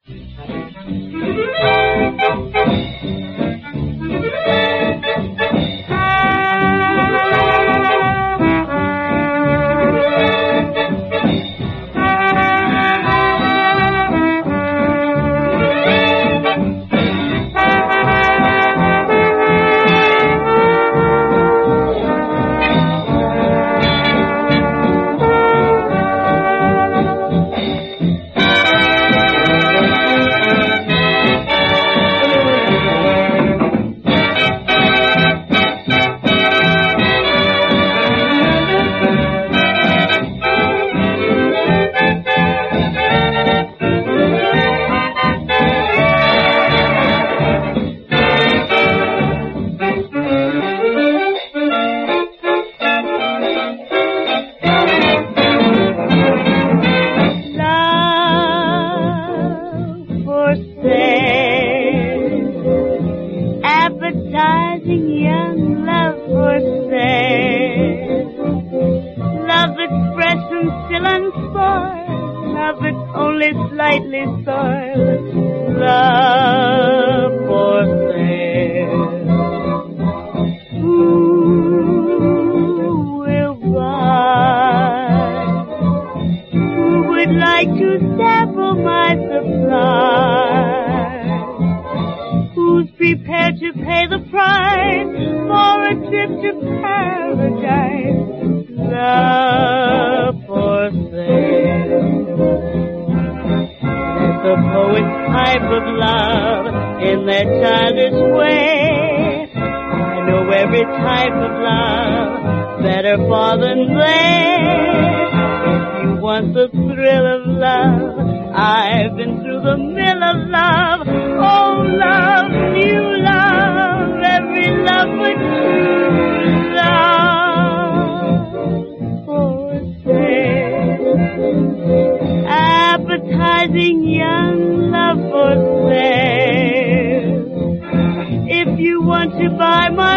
Appetizing young love for sale. Love that's fresh and still unspoiled. Love that's only slightly soiled. Love for sale. Who will buy? Who would like to sample my supply? Who's prepared to pay the price for a trip to paradise? Love for sale. Let the poets type of love in their childish way. I know every type of love better far than they. If you want the thrill of love, I've been through the mill of love. Oh, love, new love, every love but true love for sale. Appetizing young love for sale. If you want to buy my